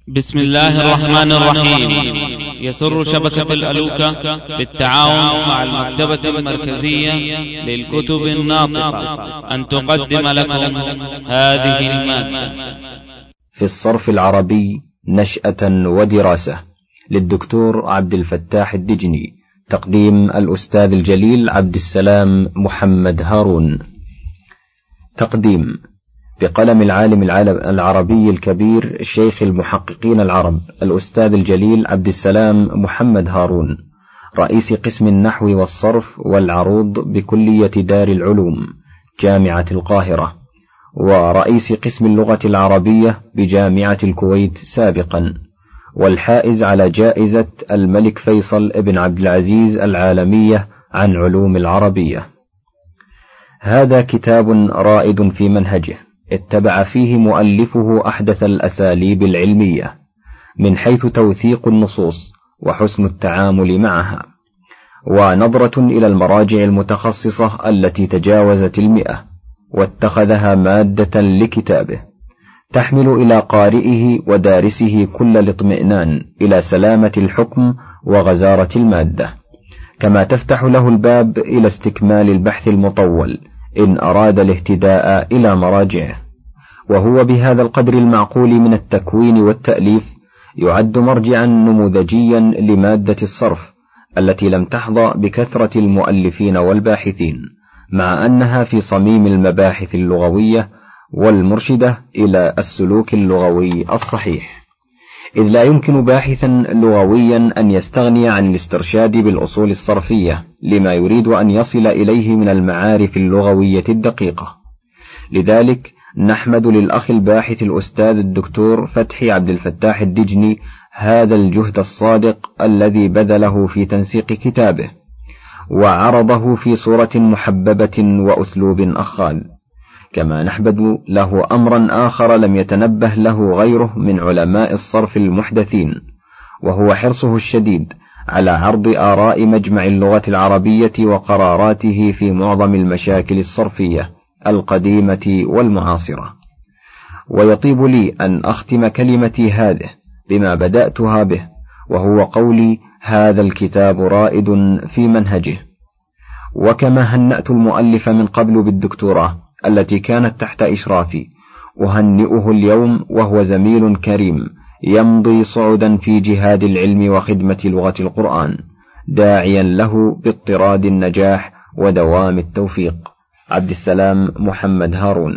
بسم الله الرحمن الرحيم. يسر شبكة الألوكة بالتعاون مع المكتبة المركزية للكتب الناطقة أن تقدم لكم هذه المادة. في الصرف العربي نشأة ودراسة، للدكتور عبد الفتاح الدجني، تقديم الأستاذ الجليل عبد السلام محمد هارون. تقديم بقلم العالم العربي الكبير شيخ المحققين العرب الأستاذ الجليل عبد السلام محمد هارون، رئيس قسم النحو والصرف والعروض بكلية دار العلوم جامعة القاهرة، ورئيس قسم اللغة العربية بجامعة الكويت سابقا، والحائز على جائزة الملك فيصل ابن عبد العزيز العالمية عن علوم العربية. هذا كتاب رائد في منهجه، اتبع فيه مؤلفه أحدث الأساليب العلمية من حيث توثيق النصوص وحسن التعامل معها، ونظرة إلى المراجع المتخصصة التي تجاوزت 100، واتخذها مادة لكتابه تحمل إلى قارئه ودارسه كل الاطمئنان إلى سلامة الحكم وغزارة المادة، كما تفتح له الباب إلى استكمال البحث المطول إن أراد الاهتداء إلى مراجعه. وهو بهذا القدر المعقول من التكوين والتأليف يعد مرجعا نموذجيا لمادة الصرف التي لم تحظى بكثرة المؤلفين والباحثين، مع أنها في صميم المباحث اللغوية والمرشدة إلى السلوك اللغوي الصحيح، إذ لا يمكن باحثا لغويا أن يستغني عن الاسترشاد بالأصول الصرفية لما يريد أن يصل إليه من المعارف اللغوية الدقيقة. لذلك نحمد للأخ الباحث الأستاذ الدكتور فتحي عبد الفتاح الدجني هذا الجهد الصادق الذي بذله في تنسيق كتابه، وعرضه في صورة محببة وأسلوب أخاذ. كما نحمد له أمرا آخر لم يتنبه له غيره من علماء الصرف المحدثين، وهو حرصه الشديد على عرض آراء مجمع اللغة العربية وقراراته في معظم المشاكل الصرفية القديمة والمعاصرة. ويطيب لي أن أختم كلمتي هذه بما بدأتها به، وهو قولي: هذا الكتاب رائد في منهجه. وكما هنأت المؤلف من قبل بالدكتوراه التي كانت تحت إشرافي، أهنئه اليوم وهو زميل كريم يمضي صعدا في جهاد العلم وخدمة لغة القرآن، داعيا له باضطراد النجاح ودوام التوفيق. عبد السلام محمد هارون.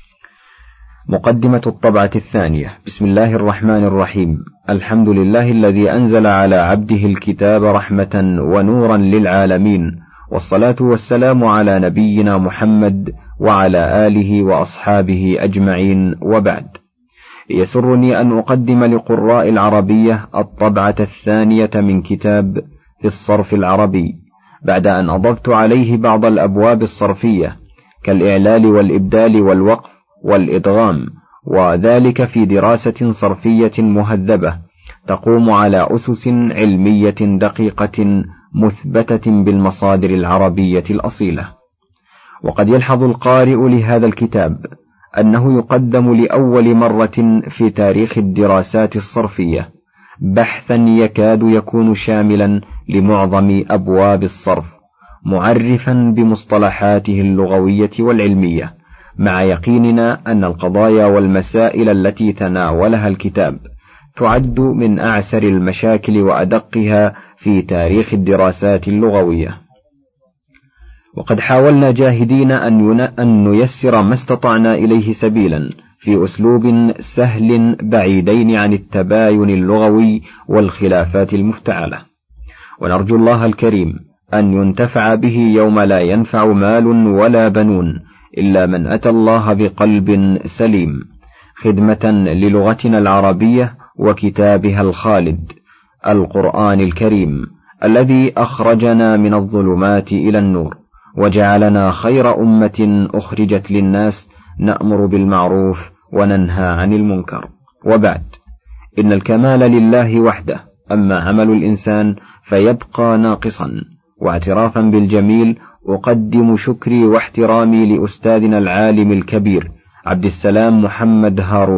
مقدمة الطبعة الثانية. بسم الله الرحمن الرحيم. الحمد لله الذي أنزل على عبده الكتاب رحمة ونورا للعالمين، والصلاة والسلام على نبينا محمد وعلى آله وأصحابه أجمعين، وبعد. يسرني أن أقدم لقراء العربية الطبعة الثانية من كتاب في الصرف العربي، بعد أن أضفت عليه بعض الأبواب الصرفية كالإعلال والإبدال والوقف والإدغام، وذلك في دراسة صرفية مهذبة تقوم على أسس علمية دقيقة مثبتة بالمصادر العربية الأصيلة. وقد يلحظ القارئ لهذا الكتاب أنه يقدم لأول مرة في تاريخ الدراسات الصرفية بحثا يكاد يكون شاملا لمعظم أبواب الصرف، معرفا بمصطلحاته اللغوية والعلمية، مع يقيننا أن القضايا والمسائل التي تناولها الكتاب تعد من أعسر المشاكل وأدقها في تاريخ الدراسات اللغوية. وقد حاولنا جاهدين أن نيسر ما استطعنا إليه سبيلا في أسلوب سهل بعيدين عن التباين اللغوي والخلافات المفتعلة، ونرجو الله الكريم أن ينتفع به يوم لا ينفع مال ولا بنون إلا من أتى الله بقلب سليم، خدمة للغتنا العربية وكتابها الخالد القرآن الكريم الذي أخرجنا من الظلمات إلى النور، وجعلنا خير أمة أخرجت للناس نأمر بالمعروف وننهى عن المنكر. وبعد، إن الكمال لله وحده، أما عمل الإنسان فيبقى ناقصا. واعترافا بالجميل أقدم شكري واحترامي لأستاذنا العالم الكبير عبد السلام محمد هارون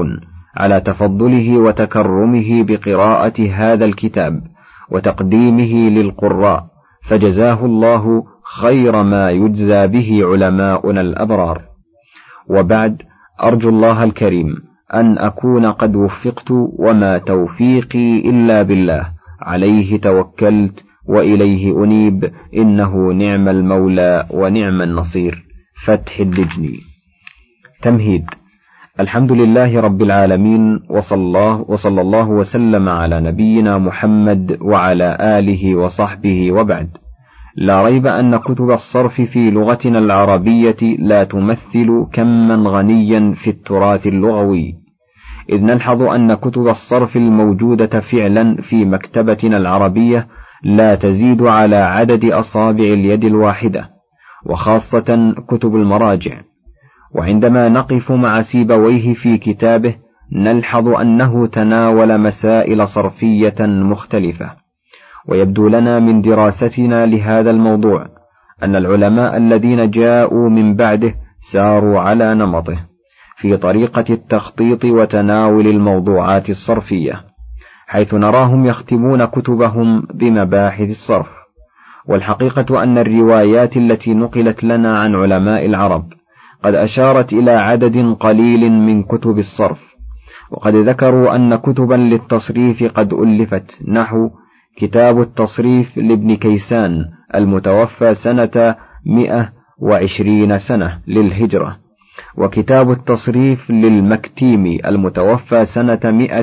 على تفضله وتكرمه بقراءة هذا الكتاب وتقديمه للقراء، فجزاه الله خير ما يجزى به علماؤنا الأبرار. وبعد، أرجو الله الكريم أن أكون قد وفقت، وما توفيقي إلا بالله، عليه توكلت وإليه أنيب، إنه نعم المولى ونعم النصير. فتح الدجني. تمهيد. الحمد لله رب العالمين، وصلى الله وسلم على نبينا محمد وعلى آله وصحبه، وبعد. لا ريب أن كتب الصرف في لغتنا العربية لا تمثل كما غنيا في التراث اللغوي، إذ نلحظ أن كتب الصرف الموجودة فعلا في مكتبتنا العربية لا تزيد على عدد أصابع اليد الواحدة، وخاصة كتب المراجع. وعندما نقف مع سيبويه في كتابه نلحظ أنه تناول مسائل صرفية مختلفة، ويبدو لنا من دراستنا لهذا الموضوع أن العلماء الذين جاءوا من بعده ساروا على نمطه في طريقة التخطيط وتناول الموضوعات الصرفية، حيث نراهم يختمون كتبهم بمباحث الصرف. والحقيقة أن الروايات التي نقلت لنا عن علماء العرب قد أشارت إلى عدد قليل من كتب الصرف، وقد ذكروا أن كتبا للتصريف قد ألفت، نحو كتاب التصريف لابن كيسان المتوفى سنة 120 سنة للهجرة، وكتاب التصريف للمكتيمي المتوفى سنة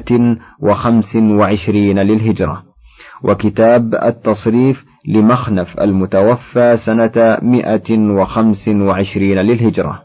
125 للهجرة، وكتاب التصريف لمخنف المتوفى سنة 125 للهجرة.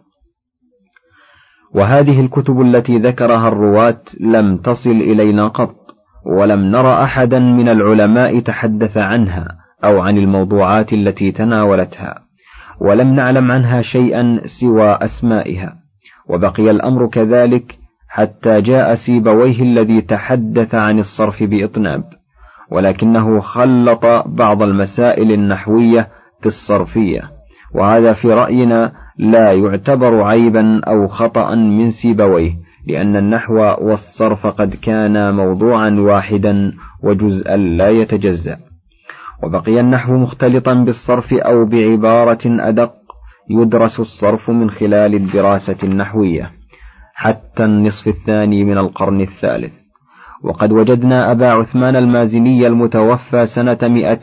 وهذه الكتب التي ذكرها الرواة لم تصل إلينا قط، ولم نرى أحدا من العلماء تحدث عنها أو عن الموضوعات التي تناولتها، ولم نعلم عنها شيئا سوى أسمائها. وبقي الأمر كذلك حتى جاء سيبويه الذي تحدث عن الصرف بإطناب، ولكنه خلط بعض المسائل النحوية في الصرفية، وهذا في رأينا لا يعتبر عيبا أو خطأ من سيبويه، لأن النحو والصرف قد كانا موضوعا واحدا وجزءا لا يتجزأ. وبقي النحو مختلطا بالصرف، أو بعبارة أدق يدرس الصرف من خلال الدراسة النحوية حتى النصف الثاني من القرن الثالث. وقد وجدنا أبا عثمان المازني المتوفى سنة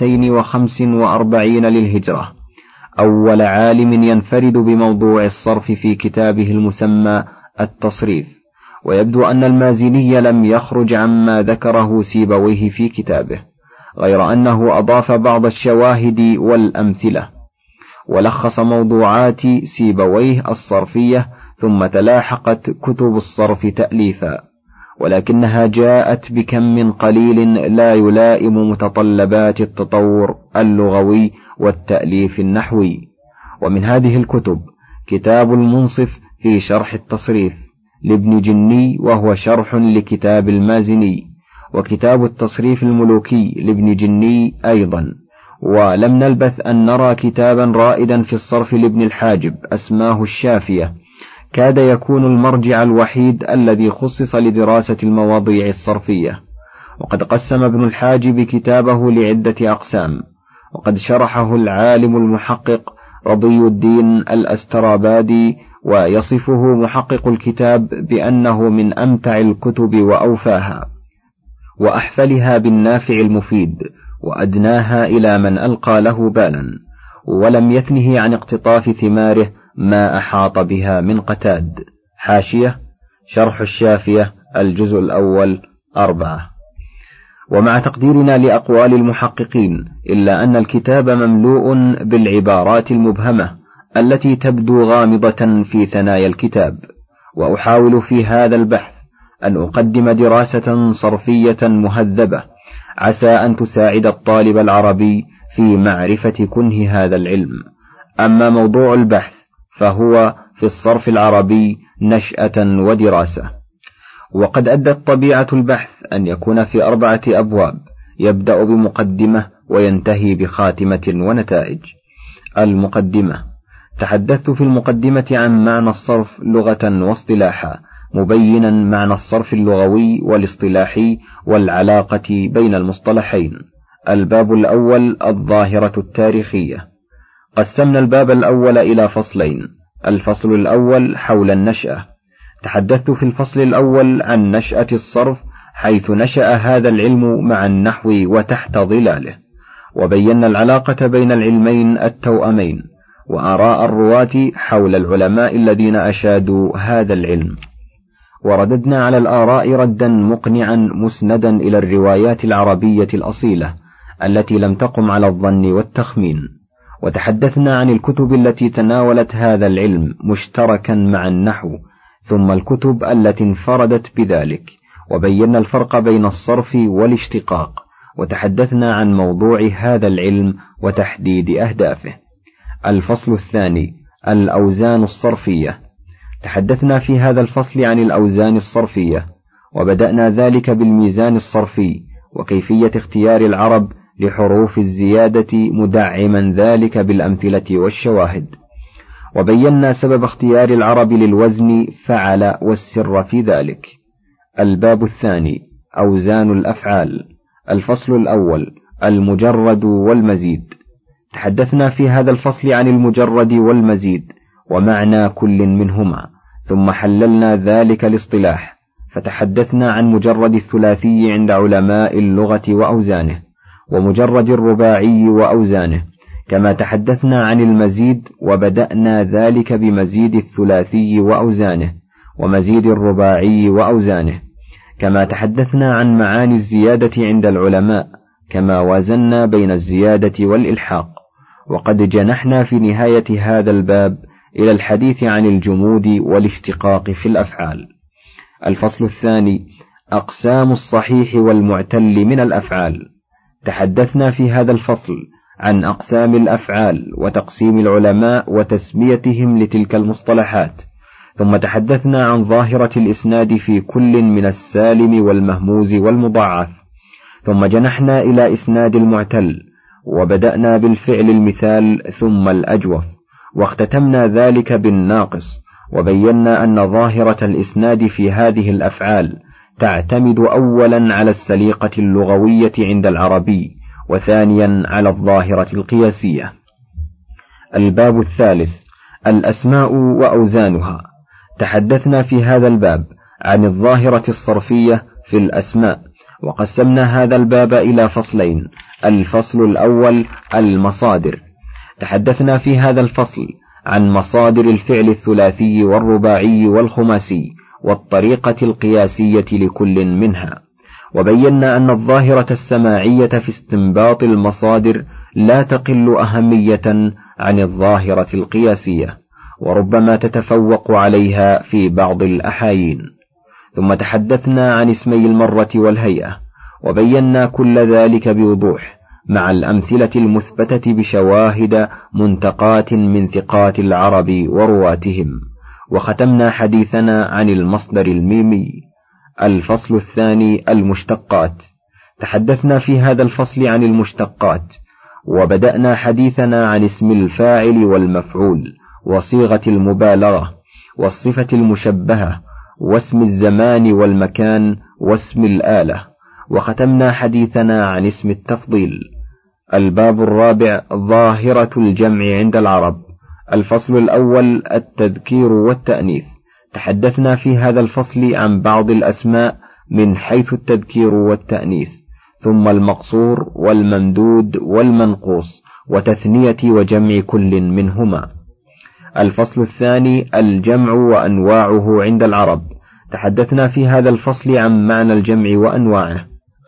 245 للهجرة أول عالم ينفرد بموضوع الصرف في كتابه المسمى التصريف، ويبدو أن المازني لم يخرج عما ذكره سيبويه في كتابه، غير أنه أضاف بعض الشواهد والأمثلة، ولخص موضوعات سيبويه الصرفية، ثم تلاحقت كتب الصرف تأليفا، ولكنها جاءت بكم قليل لا يلائم متطلبات التطور اللغوي والتأليف النحوي. ومن هذه الكتب كتاب المنصف في شرح التصريف لابن جني، وهو شرح لكتاب المازني، وكتاب التصريف الملوكي لابن جني أيضا. ولم نلبث أن نرى كتابا رائدا في الصرف لابن الحاجب اسماه الشافية، كاد يكون المرجع الوحيد الذي خصص لدراسة المواضيع الصرفية. وقد قسم ابن الحاجب كتابه لعدة أقسام، وقد شرحه العالم المحقق رضي الدين الأسترابادي، ويصفه محقق الكتاب بأنه من أمتع الكتب وأوفاها وأحفلها بالنافع المفيد، وأدناها إلى من ألقى له بالا، ولم يثنه عن اقتطاف ثماره ما أحاط بها من قتاد. حاشية شرح الشافية الجزء الأول 4. ومع تقديرنا لأقوال المحققين، إلا أن الكتاب مملوء بالعبارات المبهمة التي تبدو غامضة في ثنايا الكتاب، وأحاول في هذا البحث أن أقدم دراسة صرفية مهذبة عسى أن تساعد الطالب العربي في معرفة كنه هذا العلم. أما موضوع البحث فهو في الصرف العربي نشأة ودراسة، وقد أدت طبيعة البحث أن يكون في 4 أبواب، يبدأ بمقدمة وينتهي بخاتمة ونتائج. المقدمة: تحدثت في المقدمة عن معنى الصرف لغة واصطلاحا، مبينا معنى الصرف اللغوي والاصطلاحي والعلاقة بين المصطلحين. الباب الأول الظاهرة التاريخية. قسمنا الباب الأول إلى فصلين. الفصل الأول حول النشأة. تحدثت في الفصل الأول عن نشأة الصرف حيث نشأ هذا العلم مع النحو وتحت ظلاله، وبينا العلاقة بين العلمين التوأمين وآراء الرواة حول العلماء الذين أشادوا هذا العلم، ورددنا على الآراء ردا مقنعا مسندا إلى الروايات العربية الأصيلة التي لم تقم على الظن والتخمين، وتحدثنا عن الكتب التي تناولت هذا العلم مشتركا مع النحو، ثم الكتب التي انفردت بذلك، وبينا الفرق بين الصرف والاشتقاق، وتحدثنا عن موضوع هذا العلم وتحديد أهدافه. الفصل الثاني الأوزان الصرفية. تحدثنا في هذا الفصل عن الأوزان الصرفية، وبدأنا ذلك بالميزان الصرفي وكيفية اختيار العرب لحروف الزيادة مدعما ذلك بالأمثلة والشواهد، وبينا سبب اختيار العرب للوزن فعل والسر في ذلك. الباب الثاني أوزان الأفعال. الفصل الأول المجرد والمزيد. تحدثنا في هذا الفصل عن المجرد والمزيد ومعنى كل منهما، ثم حللنا ذلك الاصطلاح، فتحدثنا عن مجرد الثلاثي عند علماء اللغة وأوزانه، ومجرد الرباعي وأوزانه، كما تحدثنا عن المزيد وبدأنا ذلك بمزيد الثلاثي وأوزانه ومزيد الرباعي وأوزانه، كما تحدثنا عن معاني الزيادة عند العلماء، كما وازنا بين الزيادة والإلحاق. وقد جنحنا في نهاية هذا الباب إلى الحديث عن الجمود والاشتقاق في الأفعال. الفصل الثاني أقسام الصحيح والمعتل من الأفعال. تحدثنا في هذا الفصل عن أقسام الأفعال وتقسيم العلماء وتسميتهم لتلك المصطلحات، ثم تحدثنا عن ظاهرة الإسناد في كل من السالم والمهموز والمضاعف، ثم جنحنا إلى إسناد المعتل، وبدأنا بالفعل المثال ثم الأجوف، واختتمنا ذلك بالناقص، وبينا أن ظاهرة الإسناد في هذه الأفعال تعتمد أولا على السليقة اللغوية عند العربي، وثانيا على الظاهرة القياسية. الباب الثالث الأسماء وأوزانها. تحدثنا في هذا الباب عن الظاهرة الصرفية في الأسماء، وقسمنا هذا الباب إلى فصلين. الفصل الأول المصادر. تحدثنا في هذا الفصل عن مصادر الفعل الثلاثي والرباعي والخماسي والطريقة القياسية لكل منها، وبينا أن الظاهرة السماعية في استنباط المصادر لا تقل أهمية عن الظاهرة القياسية، وربما تتفوق عليها في بعض الأحايين. ثم تحدثنا عن اسمي المرة والهيئة، وبينا كل ذلك بوضوح مع الأمثلة المثبتة بشواهد منتقاة من ثقات العرب ورواتهم، وختمنا حديثنا عن المصدر الميمي. الفصل الثاني المشتقات. تحدثنا في هذا الفصل عن المشتقات، وبدأنا حديثنا عن اسم الفاعل والمفعول وصيغة المبالغة والصفة المشبهة واسم الزمان والمكان واسم الآلة، وختمنا حديثنا عن اسم التفضيل. الباب الرابع ظاهرة الجمع عند العرب. الفصل الأول التذكير والتأنيث. تحدثنا في هذا الفصل عن بعض الأسماء من حيث التذكير والتأنيث، ثم المقصور والممدود والمنقوص وتثنية وجمع كل منهما. الفصل الثاني الجمع وأنواعه عند العرب. تحدثنا في هذا الفصل عن معنى الجمع وأنواعه،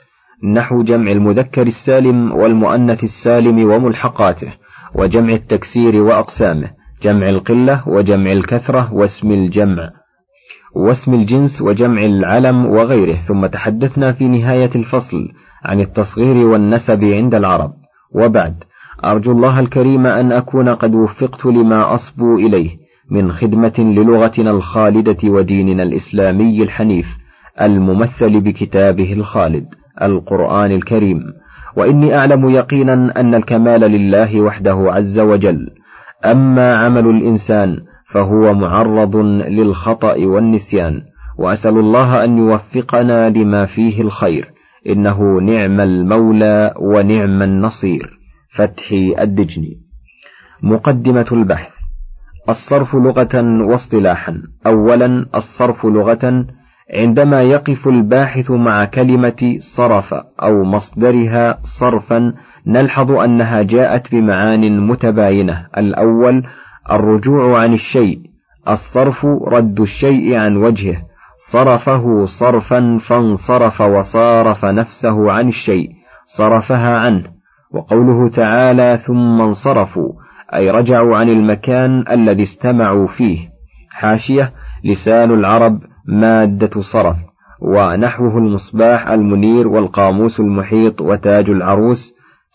نحو جمع المذكر السالم والمؤنث السالم وملحقاته، وجمع التكسير وأقسامه، جمع القلة وجمع الكثرة واسم الجمع واسم الجنس وجمع العلم وغيره. ثم تحدثنا في نهاية الفصل عن التصغير والنسب عند العرب. وبعد، أرجو الله الكريم أن أكون قد وفقت لما أصبو إليه من خدمة للغتنا الخالدة وديننا الإسلامي الحنيف الممثل بكتابه الخالد القرآن الكريم، وإني أعلم يقينا أن الكمال لله وحده عز وجل، أما عمل الإنسان فهو معرض للخطأ والنسيان، وأسأل الله أن يوفقنا لما فيه الخير، إنه نعم المولى ونعم النصير. فتحي الدجني. مقدمة البحث. الصرف لغة واصطلاحا. أولا، الصرف لغة عندما يقف الباحث مع كلمة صرف أو مصدرها صرفا نلحظ أنها جاءت بمعان متباينة. الأول الرجوع عن الشيء، الصرف رد الشيء عن وجهه، صرفه صرفا فانصرف وصارف نفسه عن الشيء، صرفها عنه. وقوله تعالى ثم انصرفوا أي رجعوا عن المكان الذي استمعوا فيه. حاشية: لسان العرب مادة صرف، ونحوه المصباح المنير والقاموس المحيط وتاج العروس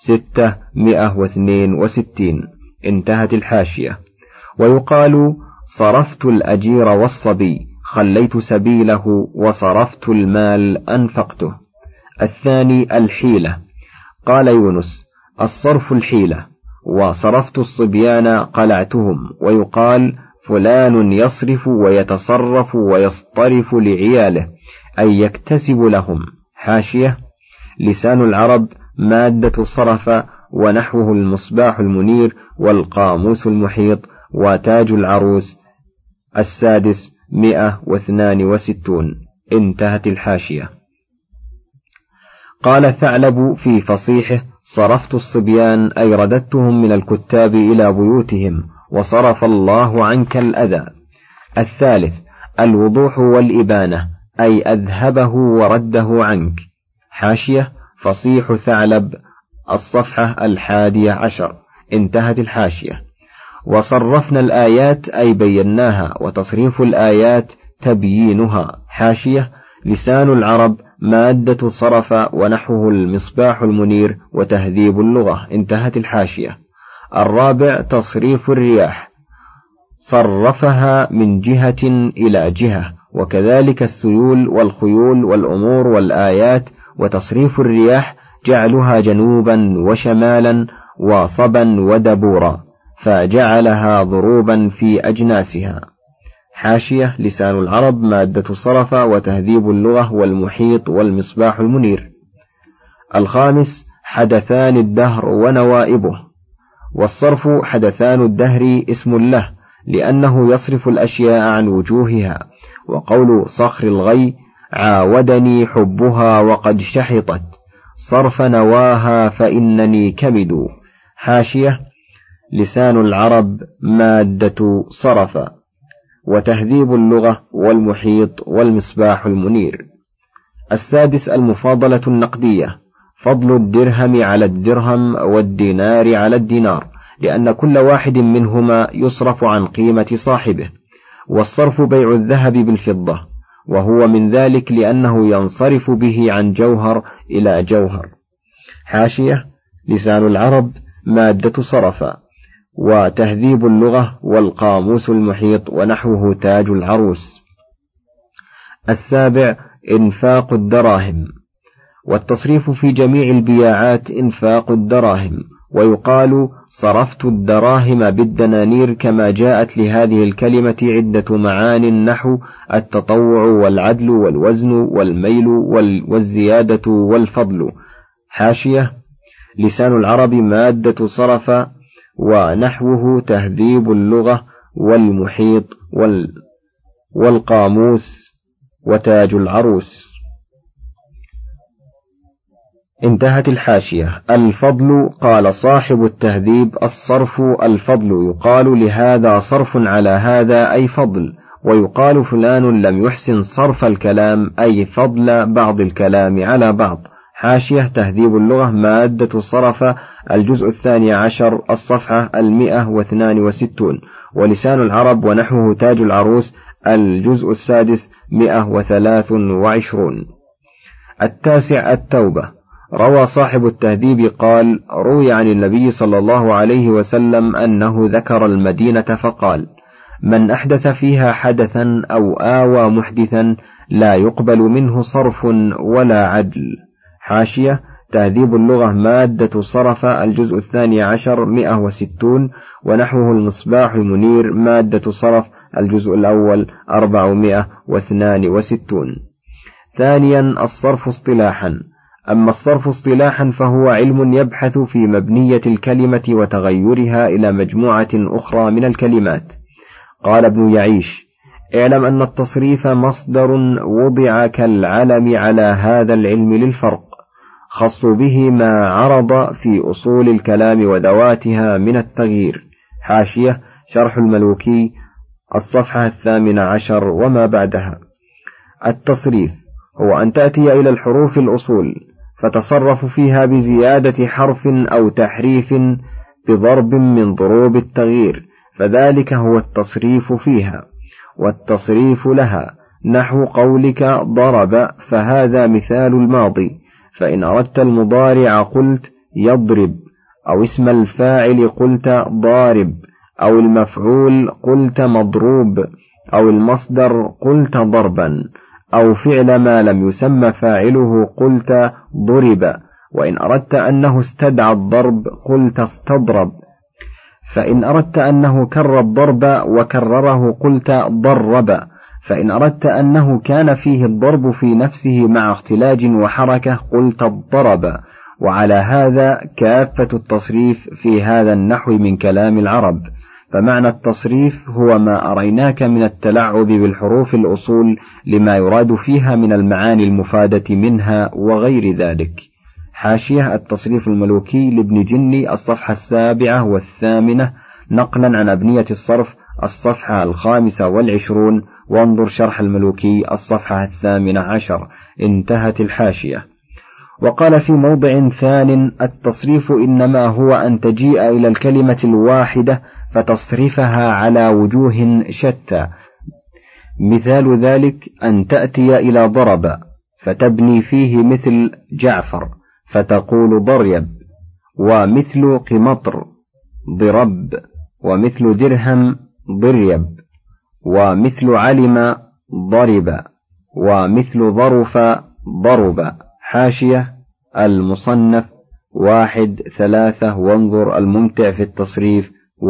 662. انتهت الحاشية. ويقال صرفت الأجير والصبي، خليت سبيله وصرفت المال أنفقته. الثاني الحيلة. قال يونس: الصرف الحيلة، وصرفت الصبيان قلعتهم. ويقال فلان يصرف ويتصرف ويصطرف لعياله، أي يكتسب لهم. حاشية: لسان العرب مادة صرف، ونحوه المصباح المنير والقاموس المحيط وتاج العروس 662. انتهت الحاشية. قال ثعلب في فصيحه: صرفت الصبيان أي رددتهم من الكتاب إلى بيوتهم، وصرف الله عنك الأذى. الثالث الوضوح والإبانة، أي أذهبه ورده عنك. حاشية: فصيح ثعلب الصفحة 11. انتهت الحاشية. وصرفنا الآيات أي بيناها، وتصريف الآيات تبيينها. حاشية: لسان العرب مادة صرف، ونحوه المصباح المنير وتهذيب اللغة. انتهت الحاشية. الرابع تصريف الرياح، صرفها من جهة إلى جهة، وكذلك السيول والخيول والأمور والآيات. وتصريف الرياح جعلها جنوبا وشمالا وصبا ودبورا، فجعلها ضروبا في أجناسها. حاشية: لسان العرب مادة صرف وتهذيب اللغة والمحيط والمصباح المنير. الخامس حدثان الدهر ونوائبه. والصرف حدثان الدهر اسم له، لأنه يصرف الأشياء عن وجوهها. وقول صخر الغي: عاودني حبها وقد شحطت، صرف نواها فإنني كبد. حاشية: لسان العرب مادة صرف، وتهذيب اللغة والمحيط والمصباح المنير. السادس المفاضلة النقدية، فضل الدرهم على الدرهم والدينار على الدينار، لأن كل واحد منهما يصرف عن قيمة صاحبه. والصرف بيع الذهب بالفضة، وهو من ذلك لأنه ينصرف به عن جوهر إلى جوهر. حاشية: لسان العرب مادة صرف، وتهذيب اللغة والقاموس المحيط ونحوه تاج العروس. السابع إنفاق الدراهم. والتصريف في جميع البياعات إنفاق الدراهم. ويقال صرفت الدراهم بالدنانير، كما جاءت لهذه الكلمة عدة معان، نحو التطوع والعدل والوزن والميل والزيادة والفضل. حاشية: لسان العرب مادة صرف، ونحوه تهذيب اللغة والمحيط والقاموس وتاج العروس. انتهت الحاشية. الفضل. قال صاحب التهذيب: الصرف الفضل، يقال لهذا صرف على هذا أي فضل. ويقال فلان لم يحسن صرف الكلام أي فضل بعض الكلام على بعض. حاشية: تهذيب اللغة مادة صرف، الجزء 12 الصفحة 162. ولسان العرب ونحوه تاج العروس الجزء 6 123. التاسع التوبة. روى صاحب التهذيب قال: روي عن النبي صلى الله عليه وسلم أنه ذكر المدينة فقال: من أحدث فيها حدثا أو آوى محدثا لا يقبل منه صرف ولا عدل. حاشية: تهذيب اللغة مادة صرف، الجزء 12 160. ونحوه المصباح المنير مادة صرف، الجزء الأول 462. ثانيا الصرف اصطلاحا. أما الصرف اصطلاحا فهو علم يبحث في مبنية الكلمة وتغيرها إلى مجموعة أخرى من الكلمات. قال ابن يعيش: اعلم أن التصريف مصدر وضع كالعلم على هذا العلم للفرق، خصوا به ما عرض في أصول الكلام وذواتها من التغيير. حاشية شرح الملوكي الصفحة 18 وما بعدها. التصريف هو أن تأتي إلى الحروف الأصول فتصرف فيها بزيادة حرف أو تحريف بضرب من ضروب التغيير، فذلك هو التصريف فيها. والتصريف لها نحو قولك ضرب، فهذا مثال الماضي، فإن أردت المضارع قلت يضرب، أو اسم الفاعل قلت ضارب، أو المفعول قلت مضروب، أو المصدر قلت ضربا، أو فعل ما لم يسمى فاعله قلت ضرب. وإن أردت أنه استدعى الضرب قلت استضرب، فإن أردت أنه كر الضرب وكرره قلت ضرب، فإن أردت أنه كان فيه الضرب في نفسه مع اختلاج وحركة قلت الضرب. وعلى هذا كافة التصريف في هذا النحو من كلام العرب. فمعنى التصريف هو ما أريناك من التلعب بالحروف الأصول لما يراد فيها من المعاني المفادة منها وغير ذلك. حاشية التصريف الملوكي لابن جني الصفحة 7 و8 نقلا عن أبنية الصرف الصفحة 25، وانظر شرح الملوكي الصفحة 18. انتهت الحاشية. وقال في موضع ثان: التصريف إنما هو أن تجيء إلى الكلمة الواحدة فتصرفها على وجوه شتى. مثال ذلك أن تأتي إلى ضرب فتبني فيه مثل جعفر فتقول ضريب، ومثل قمطر ضرب، ومثل درهم ضريب، ومثل علم ضرب، ومثل ظرف ضرب. حاشية المصنف 1-3، وانظر الممتع في التصريف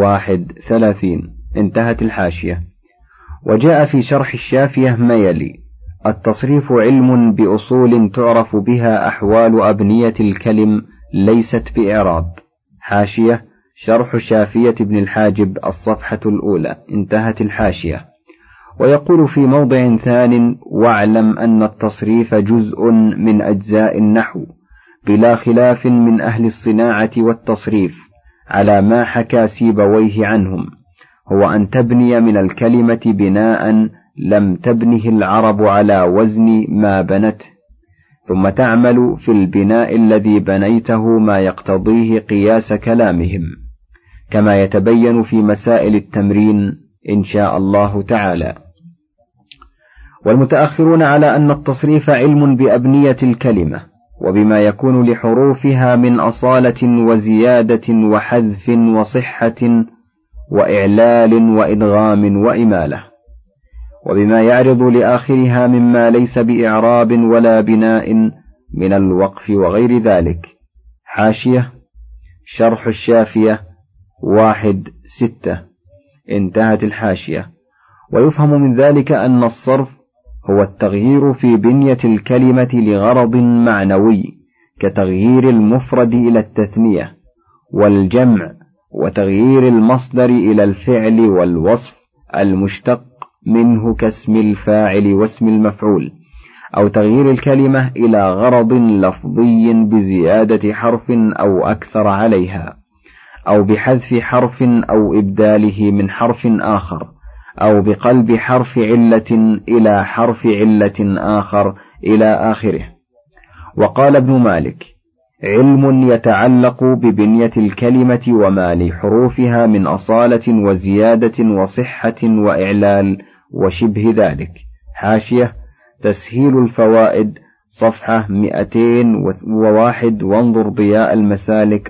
31. انتهت الحاشية. وجاء في شرح الشافية ما يلي: التصريف علم بأصول تعرف بها أحوال أبنية الكلم ليست بإعراب. حاشية شرح شافية ابن الحاجب الصفحة 1. انتهت الحاشية. ويقول في موضع ثان: واعلم أن التصريف جزء من أجزاء النحو بلا خلاف من أهل الصناعة والتصريف على ما حكى سيبويه عنهم، هو أن تبني من الكلمة بناء لم تبنه العرب على وزن ما بنته، ثم تعمل في البناء الذي بنيته ما يقتضيه قياس كلامهم، كما يتبين في مسائل التمرين إن شاء الله تعالى. والمتأخرون على أن التصريف علم بأبنية الكلمة وبما يكون لحروفها من أصالة وزيادة وحذف وصحة وإعلال وإدغام وإمالة، وبما يعرض لآخرها مما ليس بإعراب ولا بناء من الوقف وغير ذلك. حاشية شرح الشافية 1-6. انتهت الحاشية. ويفهم من ذلك أن الصرف هو التغيير في بنية الكلمة لغرض معنوي، كتغيير المفرد إلى التثنية والجمع، وتغيير المصدر إلى الفعل والوصف المشتق منه كاسم الفاعل واسم المفعول، أو تغيير الكلمة إلى غرض لفظي بزيادة حرف أو أكثر عليها، أو بحذف حرف أو إبداله من حرف آخر، أو بقلب حرف علة إلى حرف علة آخر إلى آخره. وقال ابن مالك: علم يتعلق ببنية الكلمة وما لحروفها من أصالة وزيادة وصحة وإعلال وشبه ذلك. حاشية تسهيل الفوائد صفحة 201، وانظر ضياء المسالك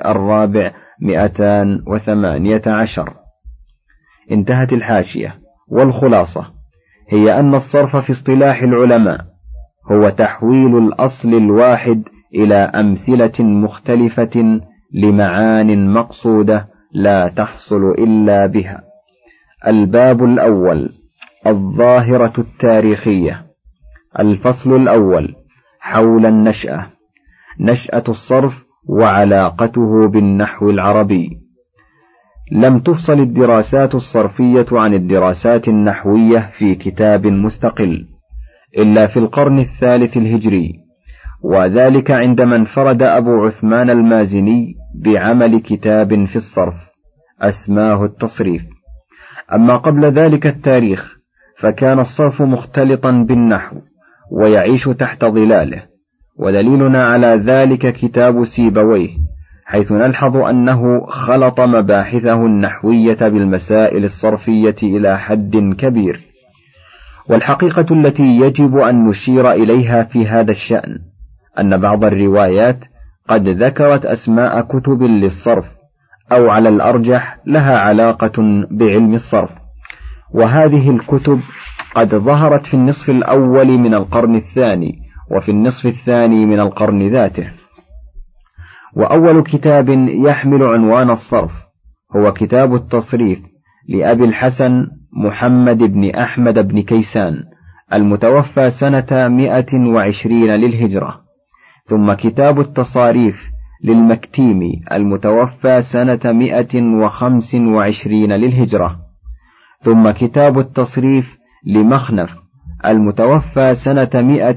418. انتهت الحاشية. والخلاصة هي أن الصرف في اصطلاح العلماء هو تحويل الأصل الواحد إلى أمثلة مختلفة لمعان مقصودة لا تحصل إلا بها. الباب الأول: الظاهرة التاريخية. الفصل الأول حول النشأة. نشأة الصرف وعلاقته بالنحو العربي. لم تفصل الدراسات الصرفية عن الدراسات النحوية في كتاب مستقل إلا في القرن الثالث الهجري، وذلك عندما انفرد أبو عثمان المازني بعمل كتاب في الصرف أسماه التصريف. أما قبل ذلك التاريخ فكان الصرف مختلطا بالنحو ويعيش تحت ظلاله، ودليلنا على ذلك كتاب سيبويه، حيث نلحظ أنه خلط مباحثه النحوية بالمسائل الصرفية إلى حد كبير. والحقيقة التي يجب أن نشير إليها في هذا الشأن أن بعض الروايات قد ذكرت أسماء كتب للصرف، أو على الأرجح لها علاقة بعلم الصرف، وهذه الكتب قد ظهرت في النصف الأول من القرن الثاني وفي النصف الثاني من القرن ذاته. وأول كتاب يحمل عنوان الصرف هو كتاب التصريف لأبي الحسن محمد بن أحمد بن كيسان المتوفى سنة 120 للهجرة، ثم كتاب التصاريف للمكتيمي المتوفى سنة 125 للهجرة، ثم كتاب التصريف لمخنف المتوفى سنة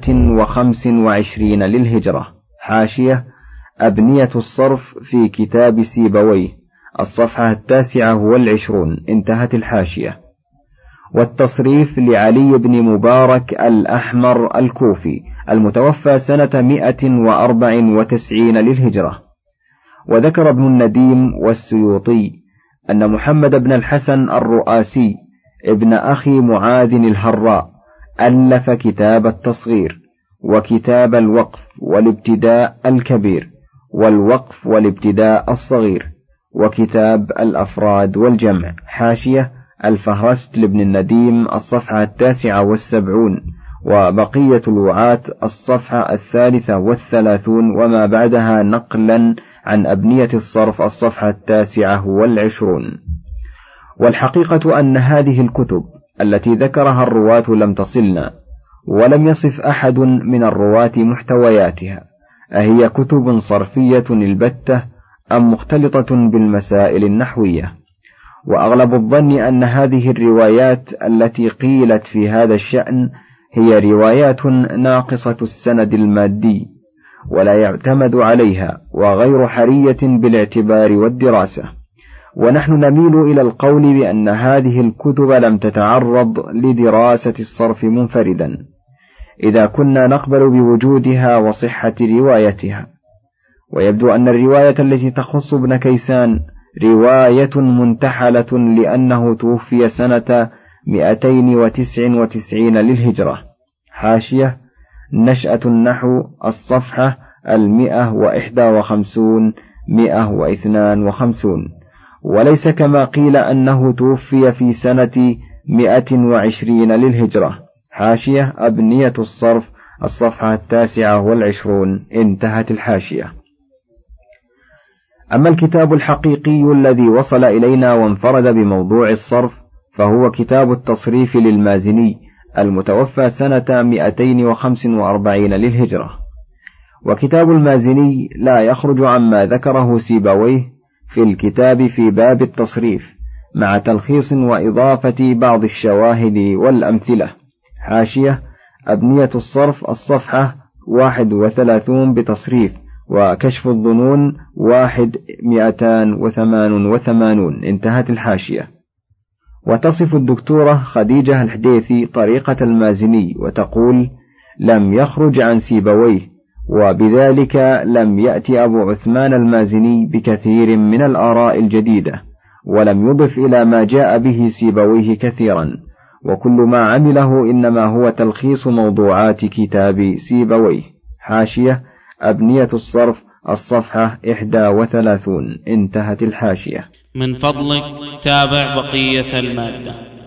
125 للهجرة. حاشية: أبنية الصرف في كتاب سيبويه، الصفحة 29. انتهت الحاشية. والتصريف لعلي بن مبارك الأحمر الكوفي المتوفى سنة 194 للهجرة. وذكر ابن النديم والسيوطي أن محمد بن الحسن الرؤاسي ابن أخي معاذ الهراء ألف كتاب التصغير وكتاب الوقف والابتداء الكبير والوقف والابتداء الصغير وكتاب الأفراد والجمع. حاشية: الفهرست لابن النديم، الصفحة 79، وبقية الوعاة، الصفحة 33 وما بعدها، نقلا عن أبنية الصرف، الصفحة 29. والحقيقة أن هذه الكتب التي ذكرها الرواة لم تصلنا، ولم يصف أحد من الرواة محتوياتها، أهي كتب صرفية البتة أم مختلطة بالمسائل النحوية. وأغلب الظن أن هذه الروايات التي قيلت في هذا الشأن هي روايات ناقصة السند المادي ولا يعتمد عليها، وغير حرية بالاعتبار والدراسة. ونحن نميل إلى القول بأن هذه الكتب لم تتعرض لدراسة الصرف منفردا، إذا كنا نقبل بوجودها وصحة روايتها. ويبدو أن الرواية التي تخص ابن كيسان رواية منتحلة، لأنه توفي سنة 299 للهجرة. حاشية: نشأة النحو، الصفحة 151 152. وليس كما قيل أنه توفي في سنة 120 للهجرة. حاشية: أبنية الصرف، الصفحة 29. انتهت الحاشية. أما الكتاب الحقيقي الذي وصل إلينا وانفرد بموضوع الصرف فهو كتاب التصريف للمازني المتوفى سنة 245 للهجرة. وكتاب المازني لا يخرج عما ذكره سيبويه في الكتاب في باب التصريف، مع تلخيص وإضافة بعض الشواهد والأمثلة. حاشية: أبنية الصرف، الصفحة 31 بتصريف، وكشف الظنون 288. انتهت الحاشية. وتصف الدكتورة خديجة الحديثي طريقة المازني وتقول: لم يخرج عن سيبويه، وبذلك لم يأتي أبو عثمان المازني بكثير من الآراء الجديدة، ولم يضف إلى ما جاء به سيبويه كثيرا، وكل ما عمله إنما هو تلخيص موضوعات كتاب سيبويه. حاشية: أبنية الصرف، الصفحة 31. انتهت الحاشية. من فضلك تابع بقية المادة.